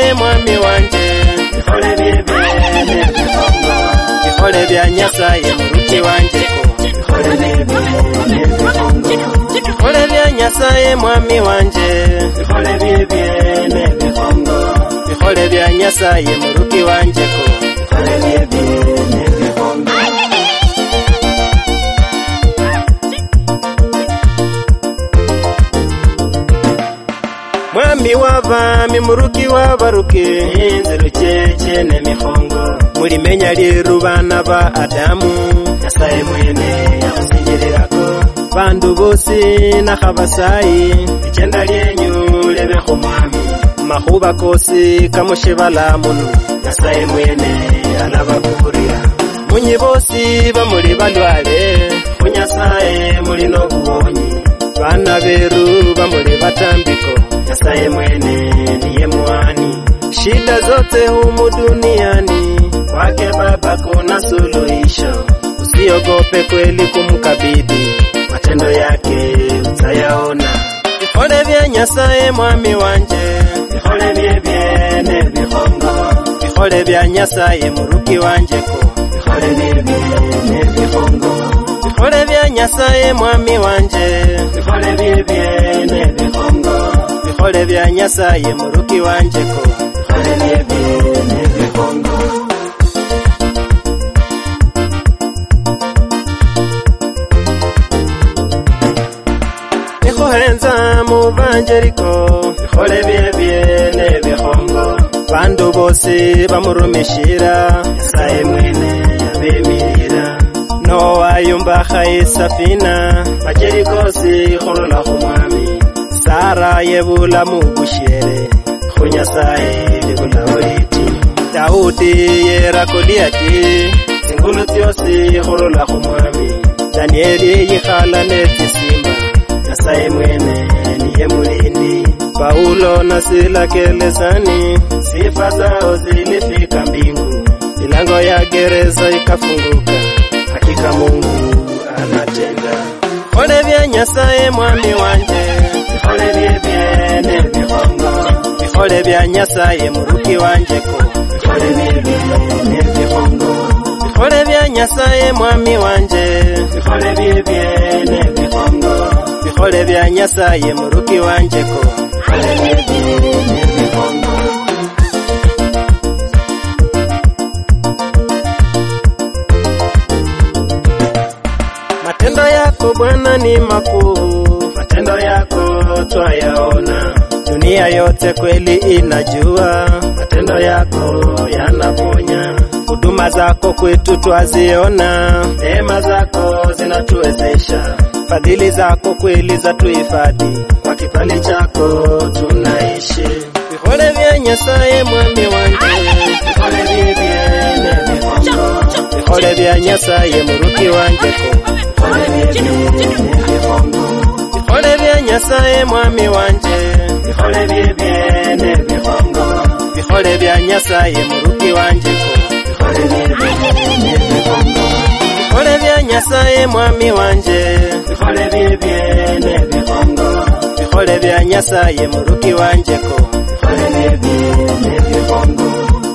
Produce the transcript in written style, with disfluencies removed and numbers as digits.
Nyasaye mwami wanje Bihole byebene bihongo Bihole bya Nyasaye muruki wanje ko Bihole byebene bihongo Bihole bya Nyasaye mwami wanje Bihole byebene bihongo Bihole bya Nyasaye muruki wanje ko Bihole byebene bihongo Mwami w'abami muruki w'abaruke Inzirukeke n'emihongo muri menya rero bana ba Adamu Nyasaye mwene yamusingirirako bandu bose n'akabasayi Icyenda lyenyu lebeho mwami mahuba kose kamushebala munu Nyasaye mwene alabakurira munyi bose bamuri balwale Kunyasaye muri no buwonyi bana beru bamuri batambiko Nyasaye mwene niye mwani shida zote humu duniani Kwake Baba kuna suluhisho usiogope kweli kumkabidhi Matendo yake utayaona Bihole bya Nyasaye mwami wanje Bihole byebene bihongo Bihole bya Nyasaye muruki wanje ko Bihole byebene bihongo Bihole bya Nyasaye mwami wanje Bihole byebene bihongo Bihole bya Nyasaye muruki wanje ko Bihole byebene bihongo Nikuhenza mu banjeriko Bihole byebene bihongo bandu bose bamurumishira Nyasaye mwene yabemirira Noa yumbahaye safina Majeri kosi kholola khumwami Sara yebula mu bushere Kunyasaye libula oliti Daudi yera Goliati Zingulu tyosi kholola khumwami Danieli yikhala nezisimba Nyasaye mwene niye mulindi Paulo na Sila gerezani Sifa zao zilifika mbingu milango ya gereza ikafunguka Hakika Mungu anatenda Bihole bya Nyasaye mwami wanje Bihole byebene bihongo Bihole bya Nyasaye muruki wanje ko Bihole byebene bihongo Bihole bya Nyasaye mwami wanje Bihole byebene bihongo Bihole bya Nyasaye muruki wanje ko Bihole byebene bihongo Matendo yako Bwana ni makuu Matendo yako twayaona dunia yote kweli inajua Matendo yako yanaponya huduma zako kwetu twaziona Neema zako zinatuwezesha fadhili zako kweli zatuhifadhi Kwa kibali chako tunaishi Bihole bya Nyasaye mwami wanje Bihole byebene bihongo Bihole bya Nyasaye muruki wanje ko Bihole byebene bihongo Bihole bya Nyasaye mwami wanje Bihole byebene bihongo Bihole bya Nyasaye muruki wanje ko Bihole byebene bihongo Bihole bya Nyasaye mwami wanje Bihole byebene bihongo Bihole bya Nyasaye muruki wanje ko Bihole byebene bihongo